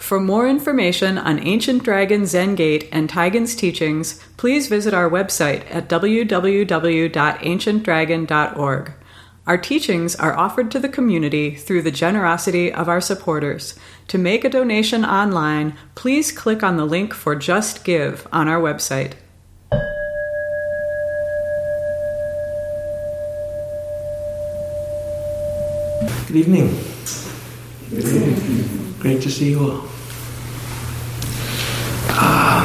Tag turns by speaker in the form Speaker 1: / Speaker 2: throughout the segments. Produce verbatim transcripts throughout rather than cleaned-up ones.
Speaker 1: For more information on Ancient Dragon Zen Gate and Taigen's teachings, please visit our website at w w w dot ancient dragon dot org. Our teachings are offered to the community through the generosity of our supporters. To make a donation online, please click on the link for Just Give on our website.
Speaker 2: Good evening. Good evening. Great to see you all. Uh,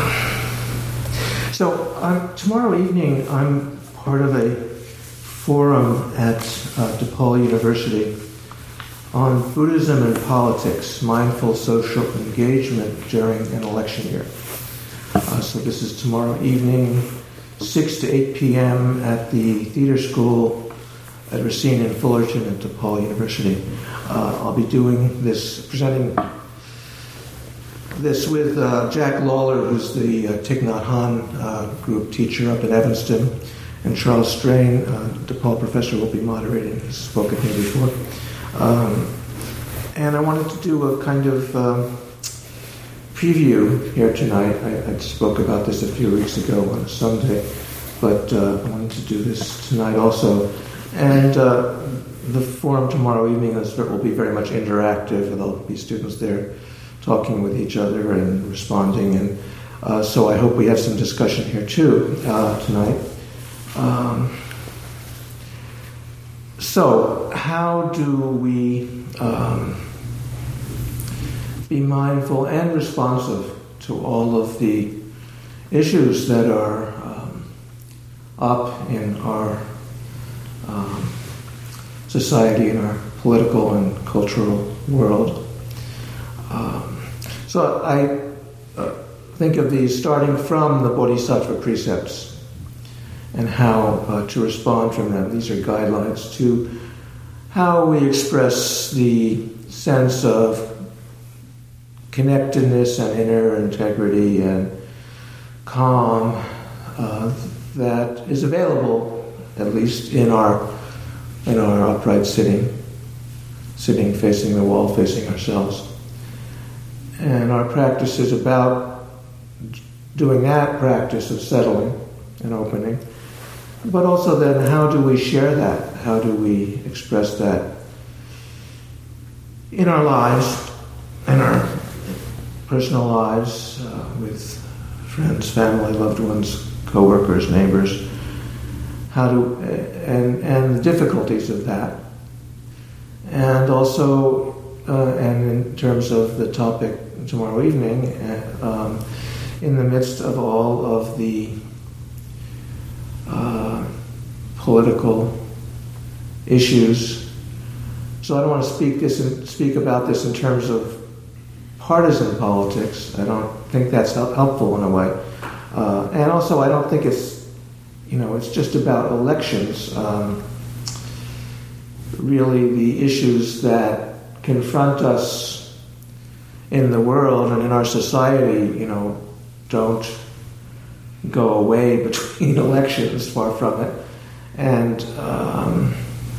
Speaker 2: so um, tomorrow evening, I'm part of a forum at uh, DePaul University on Buddhism and politics, mindful social engagement during an election year. Uh, so this is tomorrow evening, six to eight p.m. at the Theater School at Racine and Fullerton at DePaul University. Uh, I'll be doing this, presenting this with uh, Jack Lawler, who's the uh, Thich Nhat Hanh uh, group teacher up at Evanston, and Charles Strain, uh, DePaul professor, will be moderating. He's spoken here before. Um, and I wanted to do a kind of um, preview here tonight. I, I spoke about this a few weeks ago on a Sunday, but uh, I wanted to do this tonight also. And uh, the forum tomorrow evening is, will be very much interactive, and there'll be students there talking with each other and responding. And uh, so I hope we have some discussion here too uh, tonight. Um, so how do we um, be mindful and responsive to all of the issues that are um, up in our um, society, in our political and cultural world? Um, so I uh, think of these starting from the Bodhisattva precepts and how uh, to respond from them. These are guidelines to how we express the sense of connectedness and inner integrity and calm uh, that is available, at least in our in our upright sitting, sitting facing the wall, facing ourselves. And our practice is about doing that practice of settling and opening. But also then, how do we share that? How do we express that in our lives, in our personal lives, uh, with friends, family, loved ones, co-workers, neighbors? How do and and the difficulties of that, and also uh, and in terms of the topic tomorrow evening, uh, um, in the midst of all of the uh, political issues. So I don't want to speak this in, speak about this in terms of partisan politics. I don't think that's help, helpful in a way, uh, and also I don't think it's. You know, it's just about elections. Um, really, the issues that confront us in the world and in our society, you know, don't go away between elections, far from it. And um,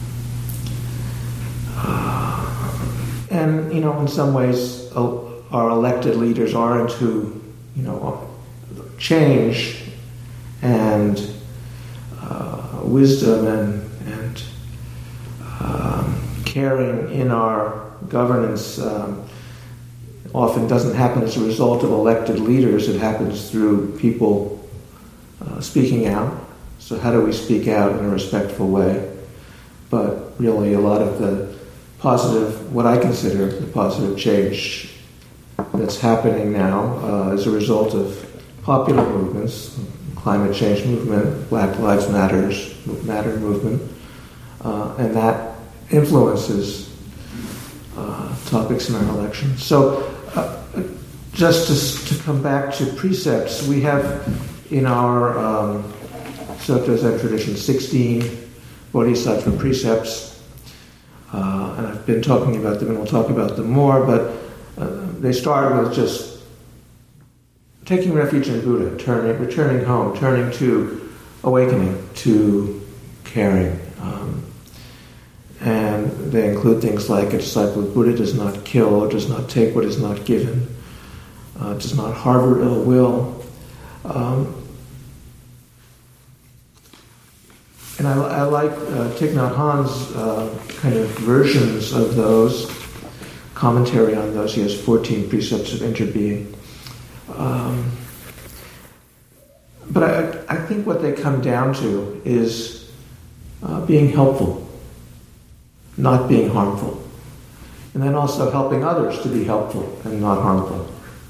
Speaker 2: uh, and you know, in some ways, uh, our elected leaders are into, you know, change and Uh, wisdom and, and um, caring in our governance um, often doesn't happen as a result of elected leaders. It happens through people uh, speaking out. So how do we speak out in a respectful way? But really a lot of the positive, what I consider the positive change that's happening now uh, as a result of popular movements, climate change movement, Black Lives Matters, Matter movement, uh, and that influences uh, topics in our elections. So, uh, just to, to come back to precepts, we have in our um, Soto Zen tradition sixteen Bodhisattva precepts, uh, and I've been talking about them, and we'll talk about them more. But uh, they start with just taking refuge in Buddha, turning, returning home, turning to awakening, to caring. Um, and they include things like a disciple of Buddha does not kill or does not take what is not given. uh, does not harbor ill will. Um, and I, I like uh, Thich Nhat Hanh's uh, kind of versions of those, commentary on those. He has fourteen precepts of interbeing. Um, but I, I think what they come down to is uh, being helpful, not being harmful. And then also helping others to be helpful and not harmful.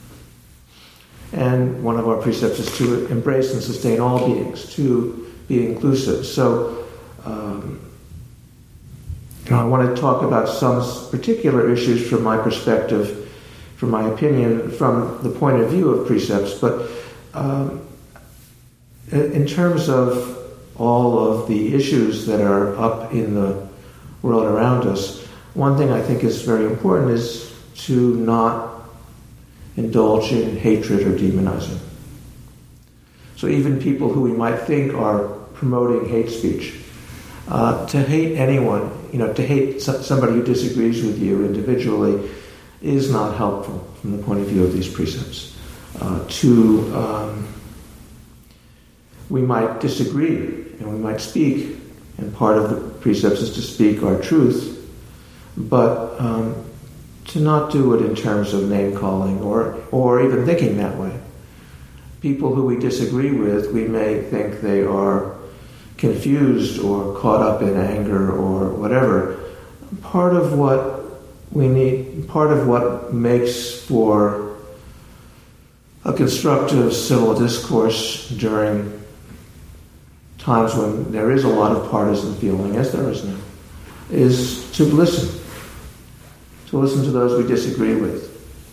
Speaker 2: And one of our precepts is to embrace and sustain all beings, to be inclusive. So, um, you know, I want to talk about some particular issues from my perspective, from my opinion, from the point of view of precepts. But um, in terms of all of the issues that are up in the world around us, one thing I think is very important is to not indulge in hatred or demonizing. So even people who we might think are promoting hate speech, uh, to hate anyone, you know, to hate somebody who disagrees with you individually is not helpful from the point of view of these precepts. Uh, to um, we might disagree and we might speak, and part of the precepts is to speak our truth, but um, to not do it in terms of name-calling or, or even thinking that way. People who we disagree with, we may think they are confused or caught up in anger or whatever. Part of what we need, part of what makes for a constructive civil discourse during times when there is a lot of partisan feeling, as there is now, is to listen. To listen to those we disagree with.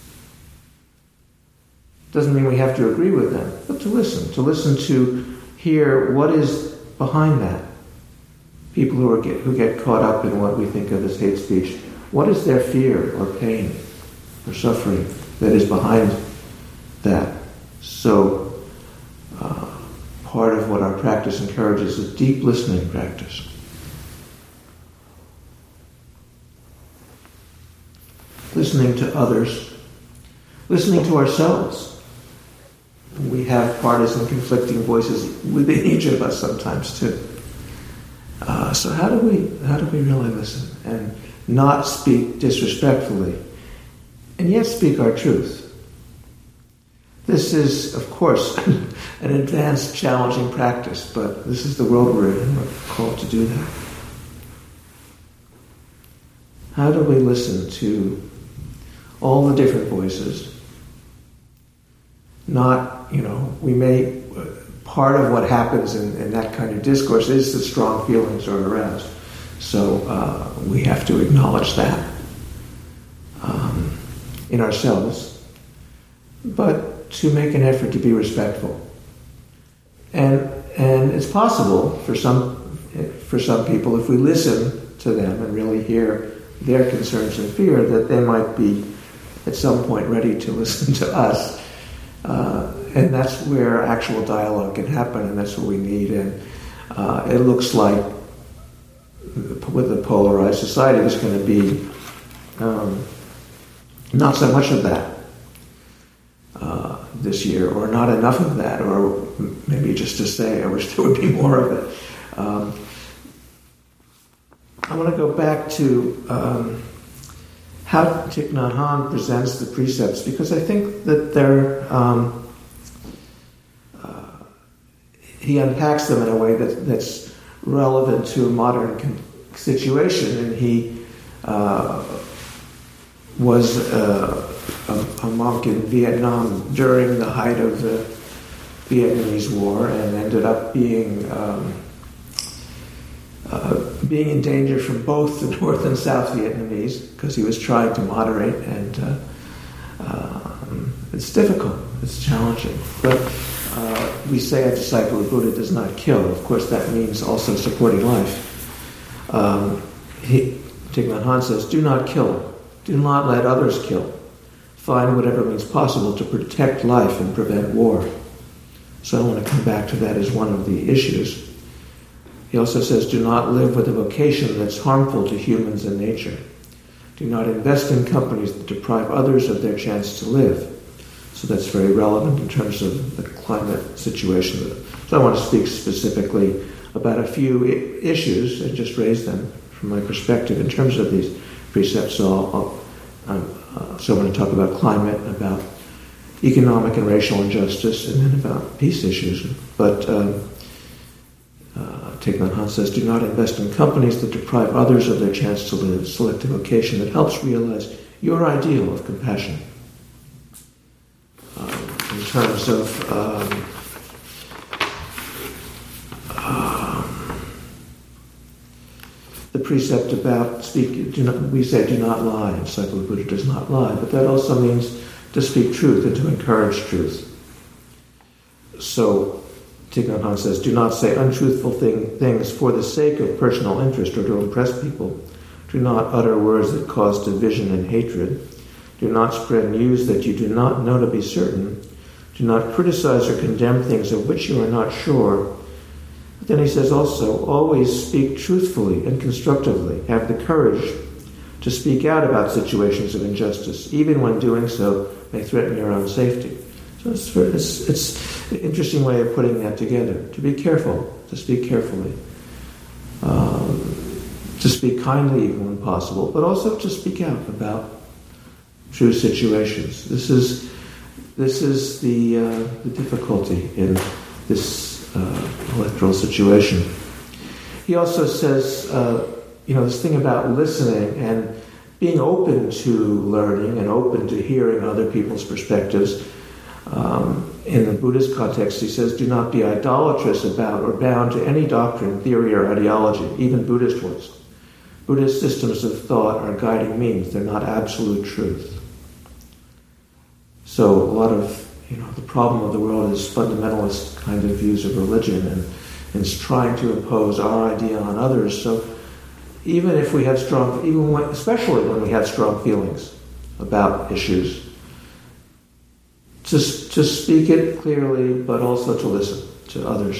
Speaker 2: Doesn't mean we have to agree with them, but to listen. To listen to hear what is behind that. People who, are get, who get caught up in what we think of as hate speech. What is their fear or pain or suffering that is behind that? So, uh, part of what our practice encourages is deep listening practice. Listening to others, listening to ourselves. We have partisan, conflicting voices within each of us sometimes too. Uh, so how do we how do we really listen and not speak disrespectfully, and yet speak our truth? This is, of course, an advanced, challenging practice, but this is the world we're in. We're called to do that. How do we listen to all the different voices? Not, you know, we may, part of what happens in, in that kind of discourse is that strong feelings are aroused. So uh, we have to acknowledge that um, in ourselves, but to make an effort to be respectful. And and it's possible for some for some people, if we listen to them and really hear their concerns and fear, that they might be at some point ready to listen to us. Uh, and that's where actual dialogue can happen, and that's what we need. And uh, it looks like with a polarized society, there's going to be um, not so much of that uh, this year, or not enough of that, or maybe just to say, I wish there would be more of it. Um, I want to go back to um, how Thich Nhat Hanh presents the precepts, because I think that they're um, uh, he unpacks them in a way that, that's relevant to a modern con- situation, and he uh, was uh, a, a monk in Vietnam during the height of the Vietnamese War, and ended up being um, uh, being in danger from both the North and South Vietnamese, because he was trying to moderate, and uh, um, it's difficult, it's challenging. But uh, we say a disciple of Buddha does not kill. Of course, that means also supporting life. Um, he, Thich Nhat Hanh says, do not kill. Do not let others kill. Find whatever means possible to protect life and prevent war. So I want to come back to that as one of the issues. He also says, do not live with a vocation that's harmful to humans and nature. Do not invest in companies that deprive others of their chance to live. So that's very relevant in terms of the climate situation. So I want to speak specifically about a few I- issues and just raise them from my perspective in terms of these precepts. So, I'll, I'll, um, uh, so I'm going to talk about climate, about economic and racial injustice, and then about peace issues. But um, uh, Thich Nhat Hanh says, do not invest in companies that deprive others of their chance to live. Select a vocation that helps realize your ideal of compassion. Um, in terms of um, um, the precept about speak, do not, we say do not lie. The disciple of Buddha does not lie, but that also means to speak truth and to encourage truth. So Thich Nhat Hanh says, do not say untruthful thing, things for the sake of personal interest or to impress people. Do not utter words that cause division and hatred. Do not spread news that you do not know to be certain. Do not criticize or condemn things of which you are not sure. But then he says also, always speak truthfully and constructively. Have the courage to speak out about situations of injustice, even when doing so may threaten your own safety. So it's, it's, it's an interesting way of putting that together. To be careful, to speak carefully. Um, to speak kindly even when possible, but also to speak out about true situations. This is this is the uh, the difficulty in this uh, electoral situation. He also says, uh, you know, this thing about listening and being open to learning and open to hearing other people's perspectives. Um, in the Buddhist context, he says, do not be idolatrous about or bound to any doctrine, theory, or ideology, even Buddhist ones. Buddhist systems of thought are guiding means. They're not absolute truth. So a lot of, you know, the problem of the world is fundamentalist kind of views of religion and, and it's trying to impose our idea on others. So even if we have strong, even when, especially when we have strong feelings about issues, to, to speak it clearly, but also to listen to others.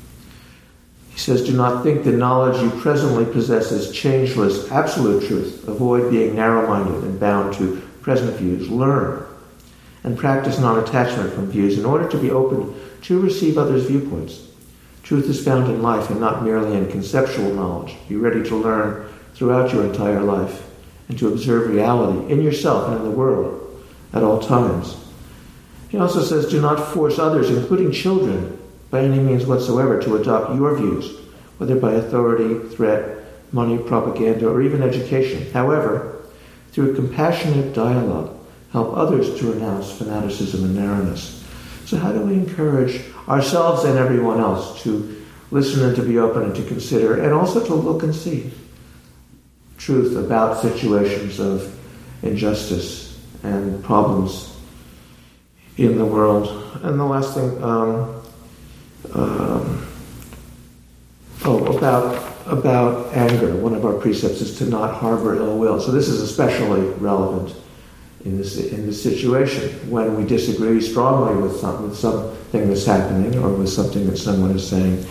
Speaker 2: He says, do not think the knowledge you presently possess is changeless, absolute truth. Avoid being narrow-minded and bound to present views. Learn and practice non-attachment from views in order to be open to receive others' viewpoints. Truth is found in life and not merely in conceptual knowledge. Be ready to learn throughout your entire life and to observe reality in yourself and in the world at all times. He also says, do not force others, including children, by any means whatsoever, to adopt your views, whether by authority, threat, money, propaganda, or even education. However, through compassionate dialogue, help others to renounce fanaticism and narrowness. So how do we encourage ourselves and everyone else to listen and to be open and to consider, and also to look and see truth about situations of injustice and problems in the world? And the last thing, um, um, oh, about about anger. One of our precepts is to not harbor ill will. So this is especially relevant in this in this situation when we disagree strongly with some with something that's happening or with something that someone is saying.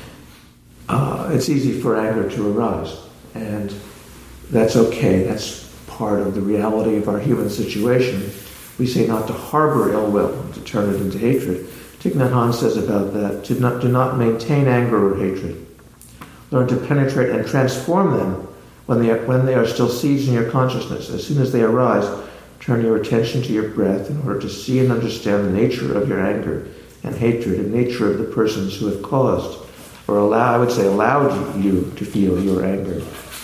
Speaker 2: Uh, it's easy for anger to arise, and that's okay. That's part of the reality of our human situation. We say not to harbor ill will, to turn it into hatred. Thich Nhat Hanh says about that, to not, do not maintain anger or hatred. Learn to penetrate and transform them when they, are, when they are still seeds in your consciousness. As soon as they arise, turn your attention to your breath in order to see and understand the nature of your anger and hatred and nature of the persons who have caused, or allow, I would say allowed you to feel your anger.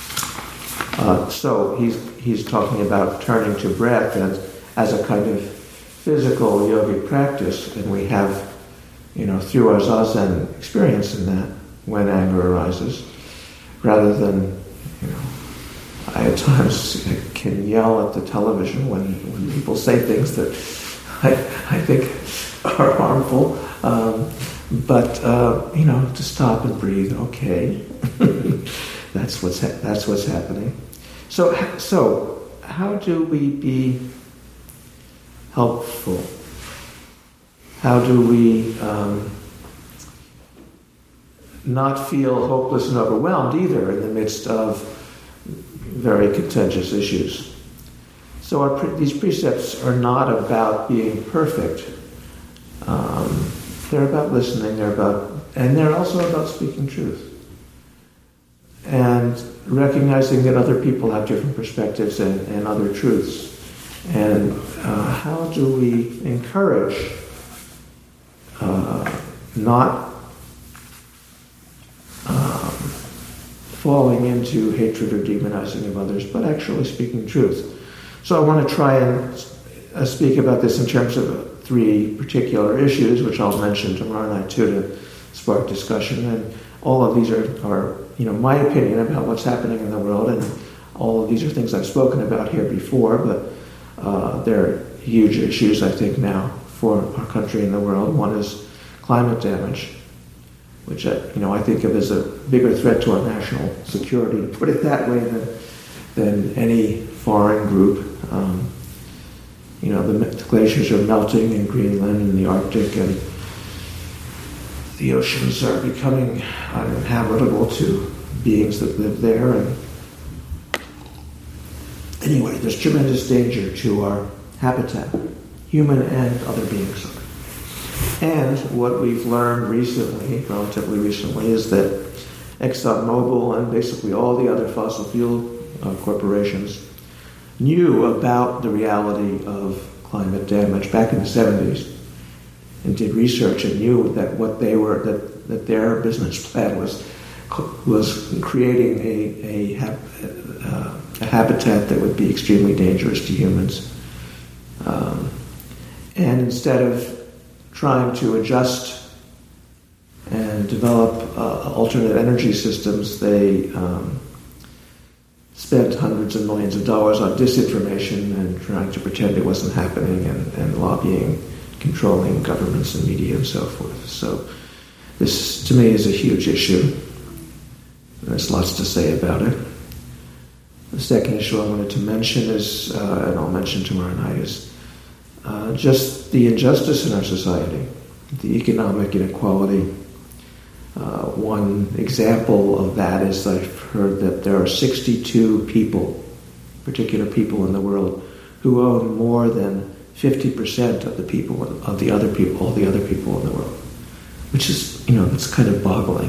Speaker 2: Uh, so he's, he's talking about turning to breath as as a kind of physical yogic practice, and we have, you know, through our zazen experience in that when anger arises, rather than, you know, I at times can yell at the television when, when people say things that I, I think are harmful, um, but uh, you know, to stop and breathe. Okay, that's what's ha- that's what's happening. So so how do we be helpful? How do we um, not feel hopeless and overwhelmed either in the midst of very contentious issues? so our pre- these precepts are not about being perfect. Um, they're about listening. They're about, and they're also about speaking truth. And recognizing that other people have different perspectives and, and other truths. And uh, how do we encourage uh, not um, falling into hatred or demonizing of others, but actually speaking truth? So I want to try and uh, speak about this in terms of three particular issues, which I'll mention tomorrow night too to spark discussion. And all of these are, are you know, my opinion about what's happening in the world, and all of these are things I've spoken about here before, but uh, they're huge issues, I think, now for our country and the world. One is climate damage, which I, you know, I think of as a bigger threat to our national security, to put it that way, than, than any foreign group. Um, you know, the, the glaciers are melting in Greenland and the Arctic, and the oceans are becoming uninhabitable to beings that live there. And anyway, there's tremendous danger to our habitat, human and other beings. And what we've learned recently, relatively recently, is that ExxonMobil and basically all the other fossil fuel uh, corporations knew about the reality of climate damage back in the seventies. And did research and knew that what they were that, that their business plan was was creating a a, uh, a habitat that would be extremely dangerous to humans. Um, and instead of trying to adjust and develop uh, alternate energy systems, they um, spent hundreds of millions of dollars on disinformation and trying to pretend it wasn't happening, and, and lobbying, controlling governments and media and so forth. So this, to me, is a huge issue. And there's lots to say about it. The second issue I wanted to mention is, uh, and I'll mention tomorrow night, is uh, just the injustice in our society, the economic inequality. Uh, one example of that is I've heard that there are sixty-two people, particular people in the world, who own more than fifty percent of the people, of the other people, all the other people in the world, which is, you know, it's kind of boggling.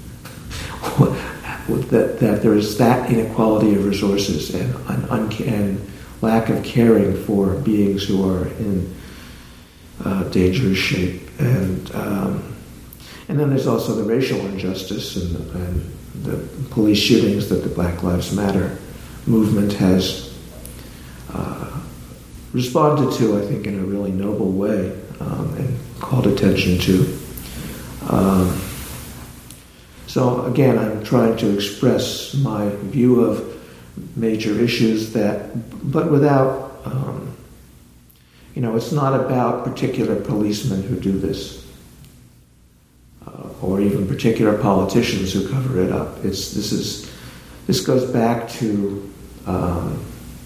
Speaker 2: that, that there is that inequality of resources and, and, and lack of caring for beings who are in uh, dangerous shape. And um, and then there's also the racial injustice and, and the police shootings that the Black Lives Matter movement has uh, responded to, I think, in a really noble way, um, and called attention to. Um, so again, I'm trying to express my view of major issues that, but without, um, you know, it's not about particular policemen who do this, uh, or even particular politicians who cover it up. It's this is this goes back to um,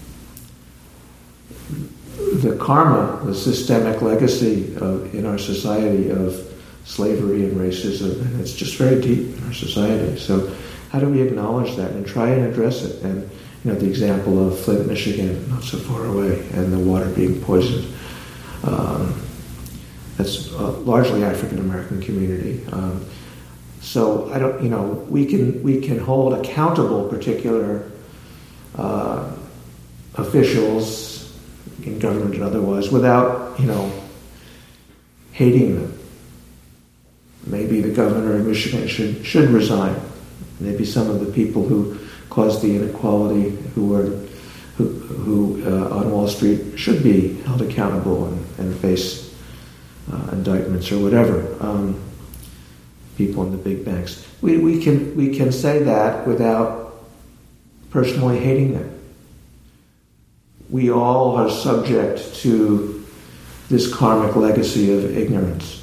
Speaker 2: the karma, the systemic legacy of, in our society of slavery and racism, and it's just very deep in our society. So how do we acknowledge that and try and address it? And you know, the example of Flint, Michigan, not so far away, and the water being poisoned. Um, that's a largely African American community. Um, so I don't, you know, we can we can hold accountable particular uh, officials in government and otherwise without, you know, hating them. Maybe the governor of Michigan should should resign. Maybe some of the people who caused the inequality, who were who, who uh, on Wall Street, should be held accountable and, and face uh, indictments or whatever. Um, people in the big banks. We we can we can say that without personally hating them. We all are subject to this karmic legacy of ignorance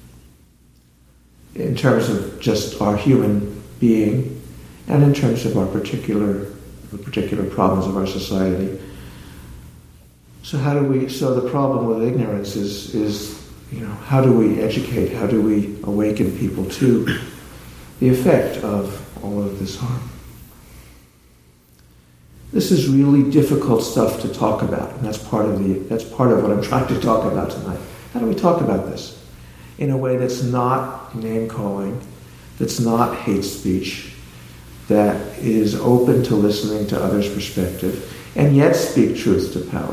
Speaker 2: in terms of just our human being and in terms of our particular the particular problems of our society. So how do we so the problem with ignorance is is you know how do we educate, how do we awaken people to the effect of all of this harm? this is really difficult stuff to talk about, and that's part of the that's part of what I'm trying to talk about tonight. How do we talk about this in a way that's not name-calling, that's not hate speech, that is open to listening to others' perspective, and yet speak truth to power?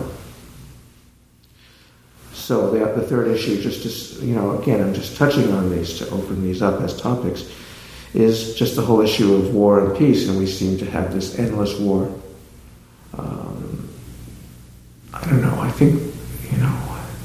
Speaker 2: So the, the third issue, just to, you know, again, I'm just touching on these to open these up as topics, is just the whole issue of war and peace, and we seem to have this endless war. Um, I don't know, I think, you know,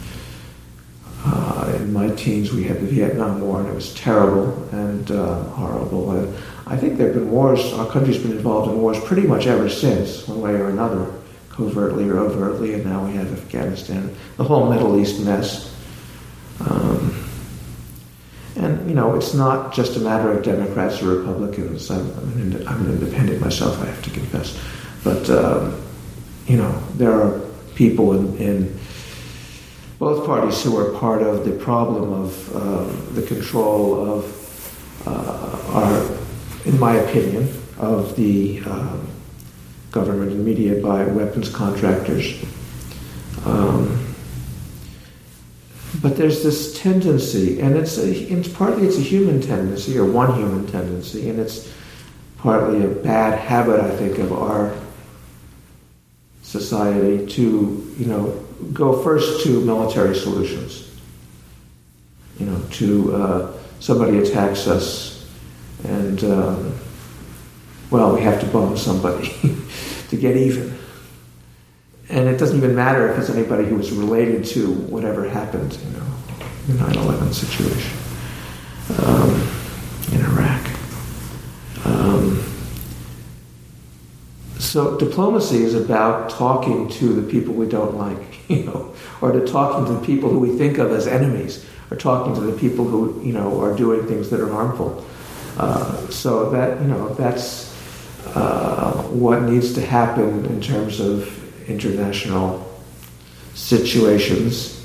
Speaker 2: uh, in my teens we had the Vietnam War, and it was terrible and uh, horrible. And I think there have been wars, our country's been involved in wars pretty much ever since, one way or another, covertly or overtly, and now we have Afghanistan, the whole Middle East mess. Um, and, you know, it's not just a matter of Democrats or Republicans. I'm, I'm, an, I'm an independent myself, I have to confess. But, um, you know, there are people in, in both parties who are part of the problem of uh, the control of uh, our, in my opinion, of the um, government and media by weapons contractors. Um, but there's this tendency, and it's, a, it's partly it's a human tendency, or one human tendency, and it's partly a bad habit, I think, of our society to, you know, go first to military solutions. You know, to uh, somebody attacks us, and um, well, we have to bomb somebody to get even. And it doesn't even matter if it's anybody who was related to whatever happened, you know, the nine eleven situation um, in Iraq. Um, so diplomacy is about talking to the people we don't like, you know, or to talking to the people who we think of as enemies, or talking to the people who, you know, are doing things that are harmful. Uh, so that, you know, that's uh, what needs to happen in terms of international situations.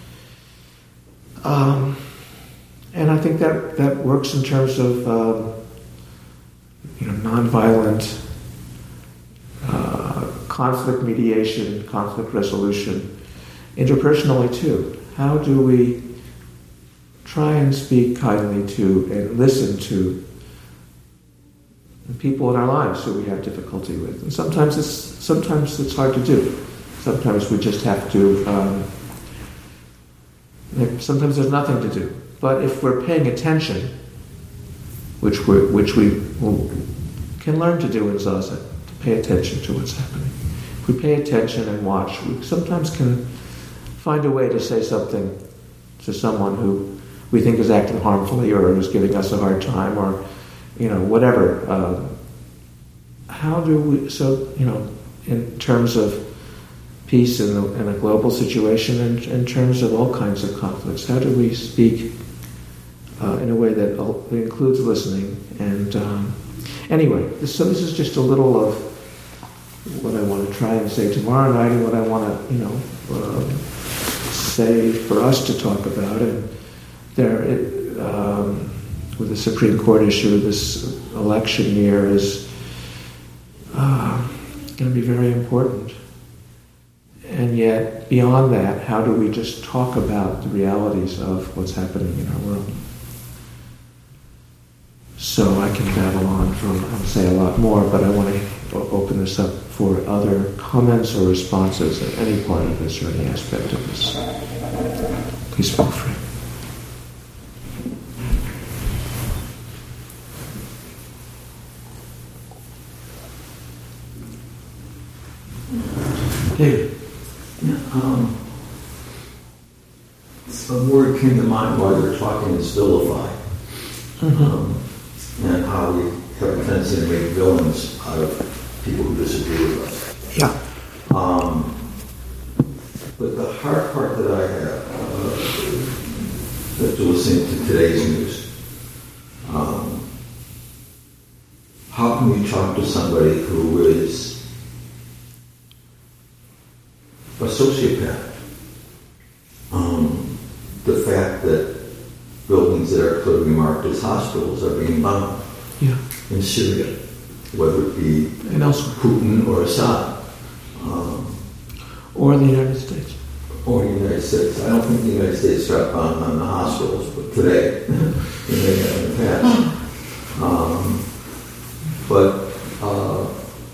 Speaker 2: Um, and I think that, that works in terms of um, you know, nonviolent uh, conflict mediation, conflict resolution, interpersonally too. How do we try and speak kindly to and listen to the people in our lives who we have difficulty with? And sometimes it's sometimes it's hard to do. Sometimes we just have to. Um, sometimes there's nothing to do. But if we're paying attention, which we which we will, can learn to do in Zazen, to pay attention to what's happening. If we pay attention and watch, we sometimes can find a way to say something to someone who we think is acting harmfully or is giving us a hard time, or, you know, whatever. Uh, how do we, so, you know, in terms of peace in, the, in a global situation, and in, in terms of all kinds of conflicts, how do we speak uh, in a way that includes listening? And um, anyway, this, so this is just a little of what I want to try and say tomorrow night, and what I want to, you know, uh, say for us to talk about. And there, it, um, with the Supreme Court issue, this election year is uh, going to be very important. And yet, beyond that, how do we just talk about the realities of what's happening in our world? So I can babble on from, I'll say a lot more, but I want to open this up for other comments or responses at any part of this or any aspect of this. Please feel free.
Speaker 3: David. Yeah, um, a word came to mind while you were talking, is vilify. Mm-hmm. Um, and how we have a tendency to make villains out of people who disagree with us.
Speaker 2: Yeah.
Speaker 3: Um, but the hard part that I have, uh, after listening to today's news, um, how can you talk to somebody who is a sociopath? Um, the fact that buildings that are clearly marked as hospitals are being bombed
Speaker 2: yeah.
Speaker 3: in Syria. whether it be
Speaker 2: And elsewhere.
Speaker 3: Putin or Assad. Um,
Speaker 2: Or the United States.
Speaker 3: or the United States. I don't think the United States struck on, on the hospitals, but today, and they have in the past. Um, but uh,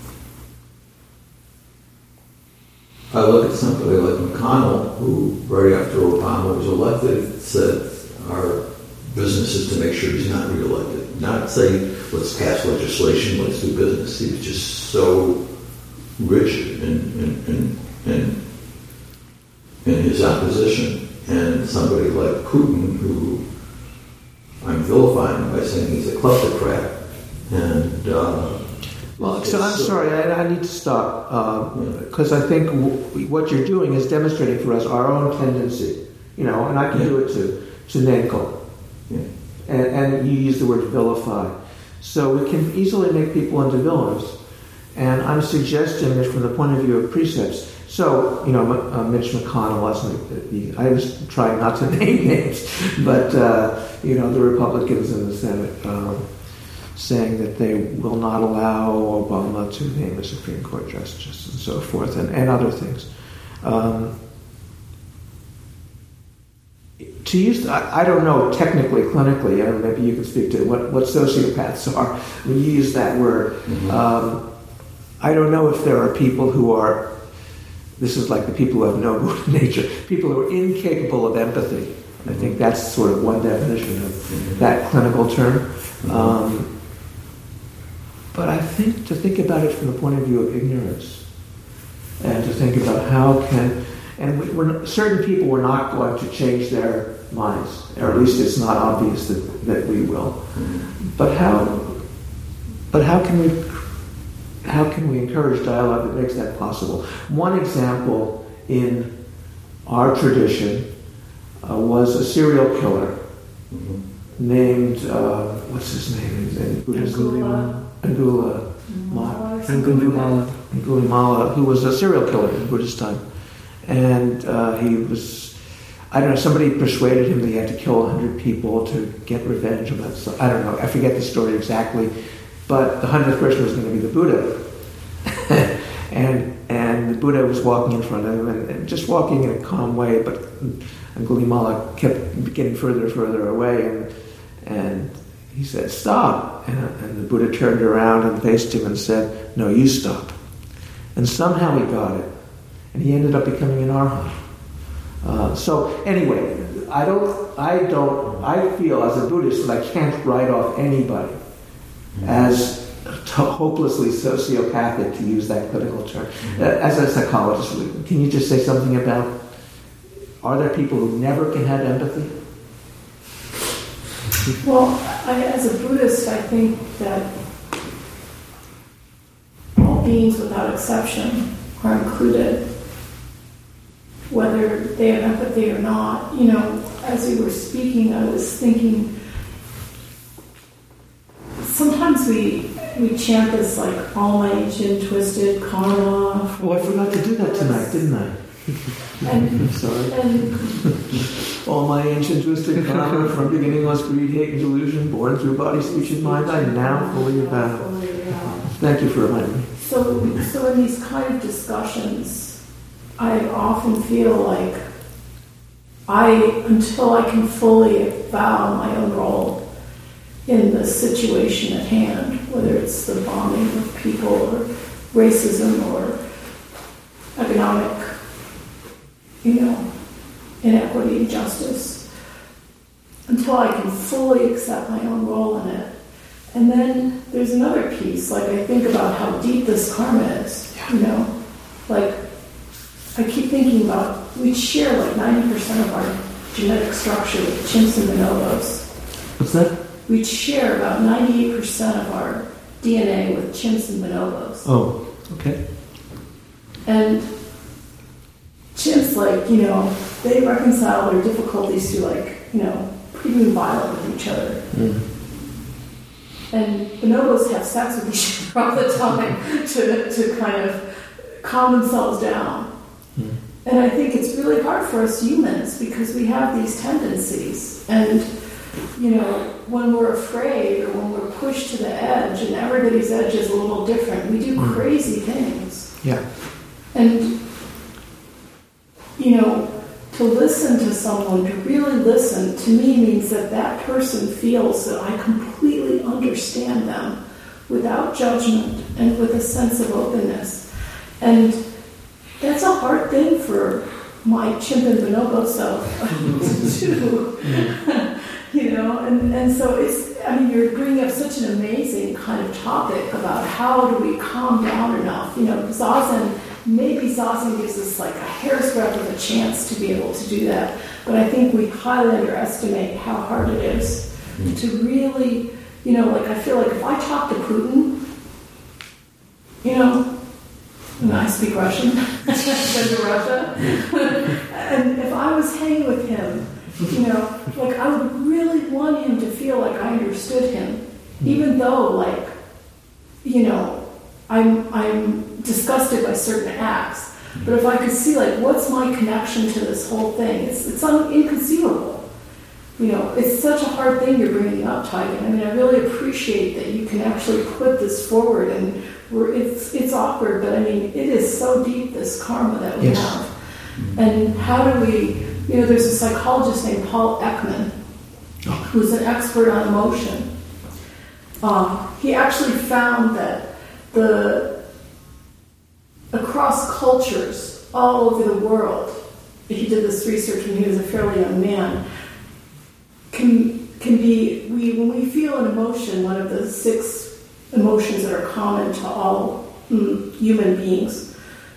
Speaker 3: I look at somebody like McConnell, who right after Obama was elected said our business is to make sure he's not reelected. Not say, let's pass legislation, let's do business. He was just so rigid in, in, in, in, in his opposition. And somebody like Putin, who I'm vilifying by saying he's a kleptocrat, and uh,
Speaker 2: Well, so I'm sorry, I, I need to stop, because uh, I think w- what you're doing is demonstrating for us our own tendency, you know, and I can
Speaker 3: Yeah.
Speaker 2: do it too, to name call.
Speaker 3: yeah.
Speaker 2: And, and you use the word vilify. So we can easily make people into villains. And I'm suggesting that from the point of view of precepts. So, you know, uh, Mitch McConnell, wasn't, I was trying not to name names, but, uh, you know, the Republicans in the Senate um, saying that they will not allow Obama to name a Supreme Court justice and so forth, and, and other things. Um, to use, I, I don't know technically, clinically, I don't know, maybe you can speak to what, what sociopaths are when you use that word. Mm-hmm. Um, I don't know if there are people who are, this is like the people who have no good nature, people who are incapable of empathy. I think that's sort of one definition of mm-hmm. that clinical term. Mm-hmm. Um, but I think to think about it from the point of view of ignorance, and to think about how can, and we, we're, certain people were not going to change their minds, or at least it's not obvious that, that we will. Mm-hmm. But how, but how can we, how can we encourage dialogue that makes that possible? One example in our tradition uh, was a serial killer mm-hmm. named, uh, what's his name in Buddhism? Angula Angulimala. Angulimala, who was a serial killer in Buddhist time. And uh, he was, I don't know, somebody persuaded him that he had to kill one hundred people to get revenge on that. So, I don't know, I forget the story exactly. But the hundredth person was going to be the Buddha. and and the Buddha was walking in front of him, and, and just walking in a calm way, but Angulimala kept getting further and further away, and and he said, "Stop!" And, and the Buddha turned around and faced him and said, "No, you stop." And somehow he got it, and he ended up becoming an arhat. Uh, so anyway, I don't, I don't, I feel as a Buddhist that I can't write off anybody mm-hmm. as hopelessly sociopathic, to use that clinical term. Mm-hmm. Uh, as a psychologist, can you just say something about, are there people who never can have empathy?
Speaker 4: Well, I, as a Buddhist, I think that all beings without exception are included, whether they have empathy or not. You know, as you were speaking, I was thinking, sometimes we we chant this like all my ancient twisted karma.
Speaker 2: Oh, I forgot to do that tonight, didn't I?
Speaker 4: And,
Speaker 2: I'm sorry.
Speaker 4: And,
Speaker 2: all my ancient twisted karma from beginningless greed, hate, and delusion, born through body, speech, and mind, I now fully avow. Thank you for reminding me.
Speaker 4: So, so in these kind of discussions, I often feel like I, until I can fully avow my own role in the situation at hand, whether it's the bombing of people or racism or economic, you know, inequity and justice, until I can fully accept my own role in it. And then there's another piece, like I think about how deep this karma is, you know, like I keep thinking about, we share like ninety percent of our genetic structure with chimps and bonobos.
Speaker 2: What's that?
Speaker 4: We share about ninety-eight percent of our D N A with chimps and bonobos.
Speaker 2: Oh, okay.
Speaker 4: And chimps, like, you know, they reconcile their difficulties to, like, you know, being violent with each other. Mm. And bonobos have sex with each other all the time to, to kind of calm themselves down. Mm. And I think it's really hard for us humans because we have these tendencies. And you know, when we're afraid or when we're pushed to the edge, and everybody's edge is a little different, we do crazy things.
Speaker 2: Yeah.
Speaker 4: And, you know, to listen to someone, to really listen, to me means that that person feels that I completely understand them without judgment and with a sense of openness. And that's a hard thing for my chimp and bonobo self to do. You know, and, and so it's, I mean, you're bringing up such an amazing kind of topic about how do we calm down enough. You know, Zazen, maybe Zazen gives us like a hair's breadth of a chance to be able to do that. But I think we highly underestimate how hard it is to really, you know, like I feel like if I talk to Putin, you know, and I speak Russian, I've been to Russia, and if I was hanging with him, you know, like I would really want him to feel like I understood him, even though, like, you know, I'm I'm disgusted by certain acts. But if I could see, like, what's my connection to this whole thing? It's it's un- inconceivable. You know, it's such a hard thing you're bringing up, Taigen. I mean, I really appreciate that you can actually put this forward, and we're, it's it's awkward, but I mean, it is so deep, this karma that we
Speaker 2: yes.
Speaker 4: have. And how do we? You know, there's a psychologist named Paul Ekman, who's an expert on emotion. Um, he actually found that the across cultures all over the world, he did this research when he was a fairly young man, can can be we when we feel an emotion, one of the six emotions that are common to all mm, human beings,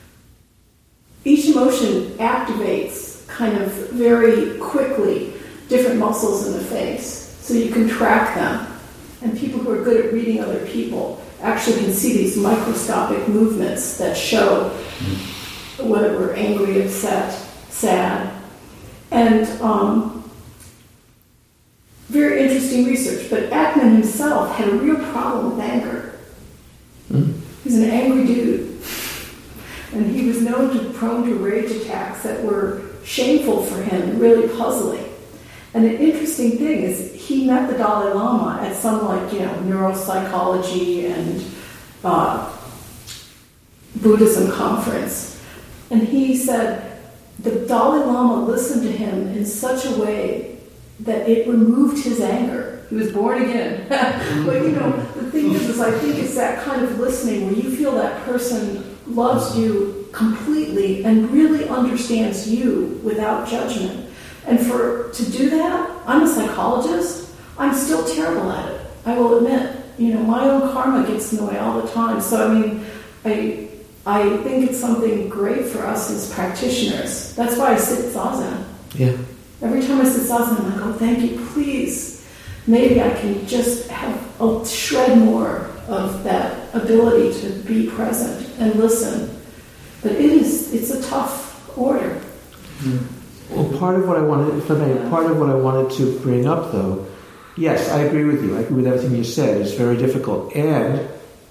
Speaker 4: each emotion activates kind of very quickly different muscles in the face, so you can track them. And people who are good at reading other people actually can see these microscopic movements that show whether we're angry, upset, sad. And um, very interesting research. But Ekman himself had a real problem with anger. Mm. He's an angry dude. And he was known to prone to rage attacks that were shameful for him and really puzzling. And an interesting thing is he met the Dalai Lama at some, like, you know, neuropsychology and uh, Buddhism conference. And he said the Dalai Lama listened to him in such a way that it removed his anger. He was born again. But, you know, the thing is, is I think it's that kind of listening where you feel that person loves you completely and really understands you without judgment. And for to do that, I'm a psychologist. I'm still terrible at it. I will admit. You know, my own karma gets in the way all the time. So I mean, I I think it's something great for us as practitioners. That's why I sit zazen.
Speaker 2: Yeah.
Speaker 4: Every time I sit zazen, I'm like, oh, thank you, please. Maybe I can just have a shred more of that ability to be present and listen. But it is, it's a tough order.
Speaker 2: Mm. Well, part of what I wanted, if I may, part of what I wanted to bring up, though, yes, I agree with you. I agree with everything you said. It's very difficult. And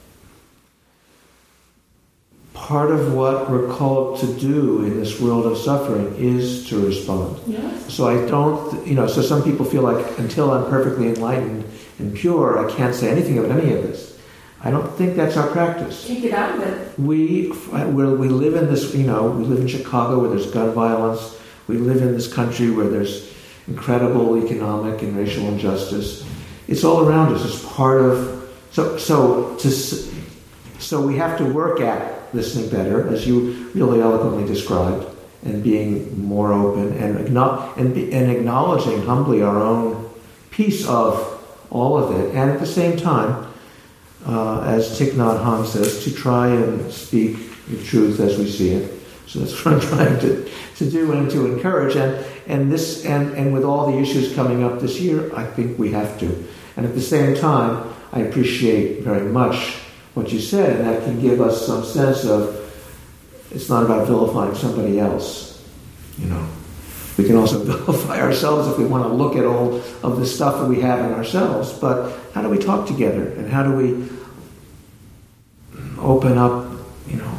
Speaker 2: part of what we're called to do in this world of suffering is to respond.
Speaker 4: Yes.
Speaker 2: So I don't, you know, so some people feel like until I'm perfectly enlightened and pure, I can't say anything about any of this. I don't think that's our practice.
Speaker 4: Can't get out of it.
Speaker 2: We, we we live in this, you know, we live in Chicago where there's gun violence. We live in this country where there's incredible economic and racial injustice. It's all around us. It's part of, so so to so we have to work at listening better, as you really eloquently described, and being more open and and, and acknowledging humbly our own piece of all of it, and at the same time, uh, as Thich Nhat Hanh says, to try and speak the truth as we see it. So that's what I'm trying to, to do and to encourage. And and this and, and with all the issues coming up this year, I think we have to. And at the same time, I appreciate very much what you said, and that can give us some sense of it's not about vilifying somebody else. You know, we can also vilify ourselves if we want to look at all of the stuff that we have in ourselves. But how do we talk together, and how do we open up, you know,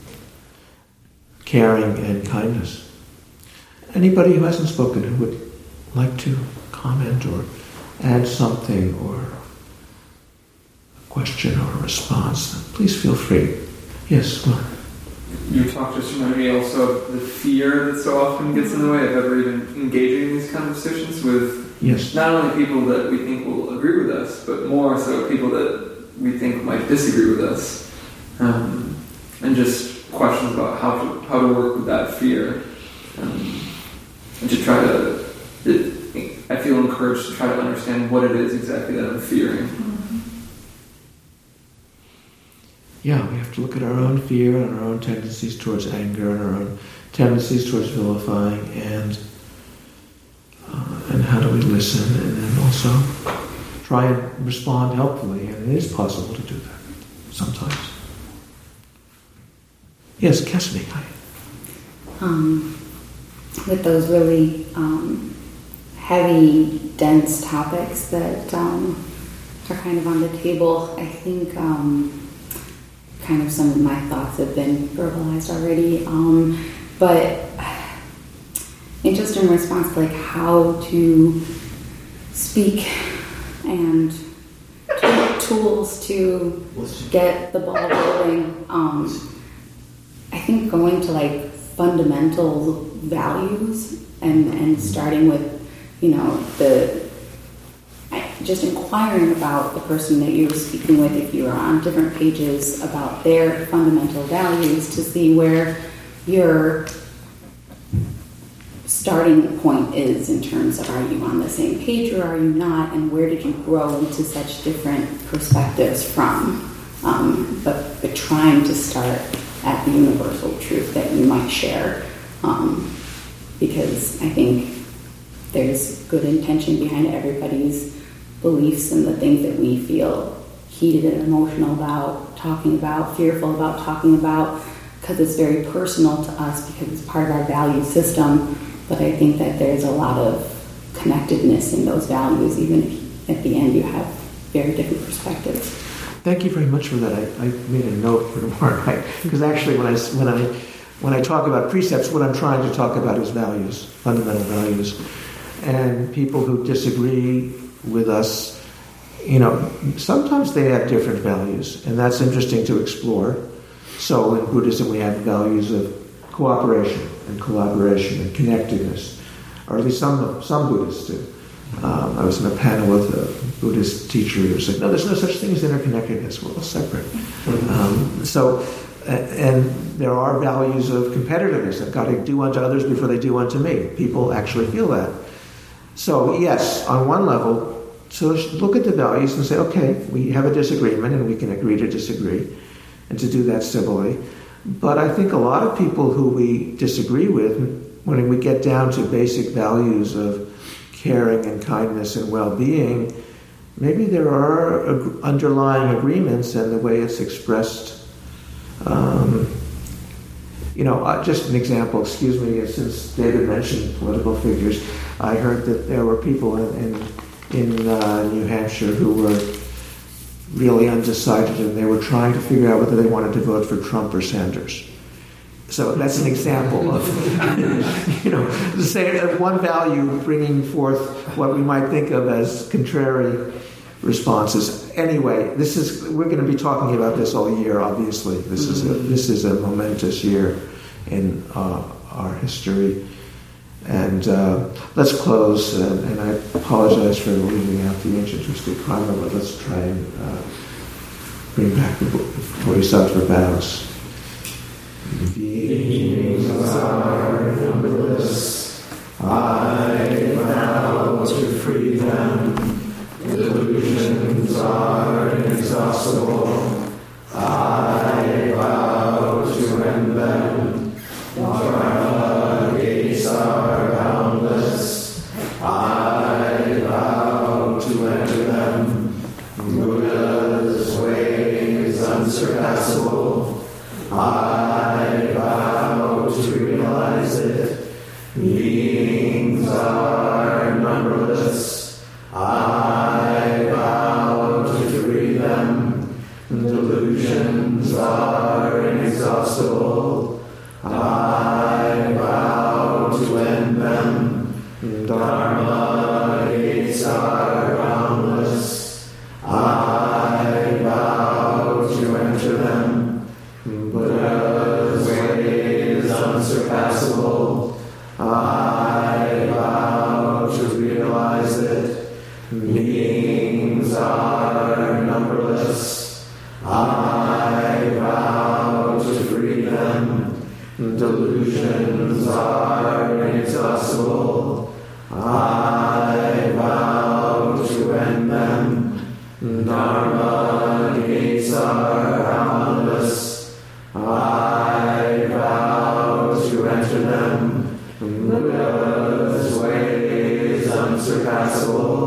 Speaker 2: caring and kindness? Anybody who hasn't spoken who would like to comment or add something or a question or a response, please feel free. Yes, well.
Speaker 5: You talked just reminded me also of the fear that so often gets in the way of ever even engaging in these conversations with
Speaker 2: yes.
Speaker 5: not only people that we think will agree with us, but more so people that we think might disagree with us. Um, and just questions about how to how to work with that fear. Um, and to try to, it, I feel encouraged to try to understand what it is exactly that I'm fearing.
Speaker 4: Mm-hmm.
Speaker 2: Yeah, we have to look at our own fear and our own tendencies towards anger and our own tendencies towards vilifying, and uh, and how do we listen, and then also try and respond helpfully. And it is possible to do that sometimes. Yes, Cassidy. Hi.
Speaker 6: Um, with those really um, heavy, dense topics that um, are kind of on the table, I think um, kind of some of my thoughts have been verbalized already. Um, but and just in response to like how to speak and t- tools to get the ball rolling. Um, I think going to like fundamental values and, and starting with, you know, the just inquiring about the person that you're speaking with, if you are on different pages, about their fundamental values, to see where your starting point is in terms of, are you on the same page or are you not, and where did you grow into such different perspectives from, um, but, but trying to start at the universal truth that you might share, um, because I think there's good intention behind everybody's beliefs and the things that we feel heated and emotional about talking about, fearful about talking about, because it's very personal to us, because it's part of our value system. But I think that there's a lot of connectedness in those values, even if at the end you have very different perspectives.
Speaker 2: Thank you very much for that. I, I made a note for tomorrow night, because actually when I, when, I, when I talk about precepts, what I'm trying to talk about is values, fundamental values. And people who disagree with us, you know, sometimes they have different values, and that's interesting to explore. So in Buddhism we have values of cooperation and collaboration and connectedness, or at least some some Buddhists do. Um, I was in a panel with a Buddhist teacher who said, no, there's no such thing as interconnectedness, we're all separate. Um, so, and there are values of competitiveness. I've got to do unto others before they do unto me. People actually feel that. So yes, on one level, so look at the values and say, okay, we have a disagreement and we can agree to disagree, and to do that civilly. But I think a lot of people who we disagree with, when we get down to basic values of caring and kindness and well-being, maybe there are ag- underlying agreements, and the way it's expressed. Um, you know, uh, just an example, excuse me, since David mentioned political figures, I heard that there were people in in, in uh, New Hampshire who were really undecided, and they were trying to figure out whether they wanted to vote for Trump or Sanders. So that's an example of, you know, say one value bringing forth what we might think of as contrary responses. Anyway, this is we're going to be talking about this all year. Obviously, this is a, this is a momentous year in uh, our history. And uh, let's close. And, and I apologize for leaving out the ancient twisted karma, but let's try and uh, bring back the Bodhisattva vows. Beings are numberless. I vow to free them. Delusions are inexhaustible. I vow to end them. Dharma gates are boundless. I vow to enter them. Buddha's way is unsurpassable. I vow to realize it. Beings are numberless. I vow to free them. Delusions are inexhaustible. I vow to end them. Dharma gates are unsurpassable,